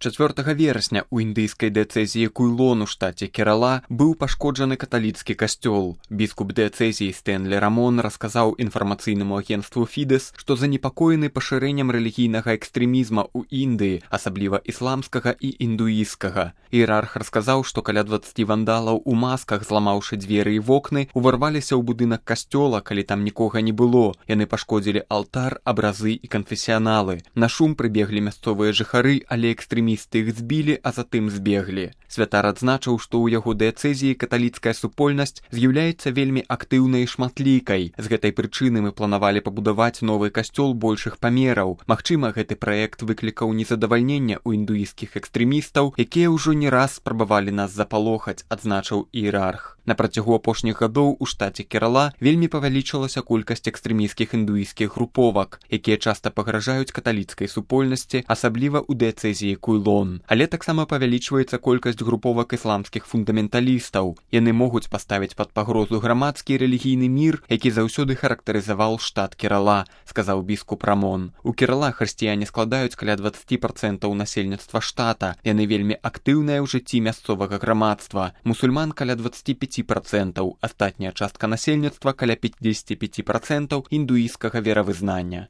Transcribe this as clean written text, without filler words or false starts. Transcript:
4 верасня ў індыйскай дыяцэзіі Куйлон у штаце Керала быў пашкоджаны каталіцкі касцёл. Біскуп дыяцэзіі Стэнлі Рамон расказаў інфармацыйнаму агенцтву Фідэс, што занепакоены пашырэннем рэлігійнага экстрэмізма ў Індыі, асабліва ісламскага і індуісцкага. Іерарх расказаў, што каля 20 вандалаў у масках, зламаўшы дзверы і вокны, уварваліся ў будынак касцёла, калі там нікога не было. Яны пашкодзілі алтар, абразы і канфесіяналы. На шум прыбеглі мясцовыя жыхары, але экстрэмісты іх збілі, а затым збеглі. Святар адзначыў, што ў яго дыяцэзіі каталіцкая супольнасць з'яўляецца вельмі актыўнай і шматлікай. З гэтай прычыны мы планавалі пабудаваць новы касцёл большых памераў. Магчыма, гэты праект выклікаў незадавальненне ў індуісцкіх экстрэмістаў, якія ўжо не раз спрабавалі нас запалохаць, адзначыў іерарх. На працягу апошніх гадоў у штаце Керала вельмі павялічылася колькасць экстрэмісцкіх індуісцкіх груповак, якія часта пагражаюць каталіцкай супольнасці, асабліва ў дыяцэзіі Куйлон. Але таксама павялічваецца колькасць груповак ісламскіх фундаменталістаў. Яны могуць паставіць пад пагрозу грамадскі і рэлігійны мір, які заўсёды характарызаваў штат Керала, сказаў біскуп Рамон. У Керала хрысціяне складаюць каля 20% насельніцтва штата. Яны вельмі актыўныя ў жыцці мясцовага грамадства. Мусульман каля 25%, астатняя частка насельніцтва каля 55% індуісцкага веравызнання.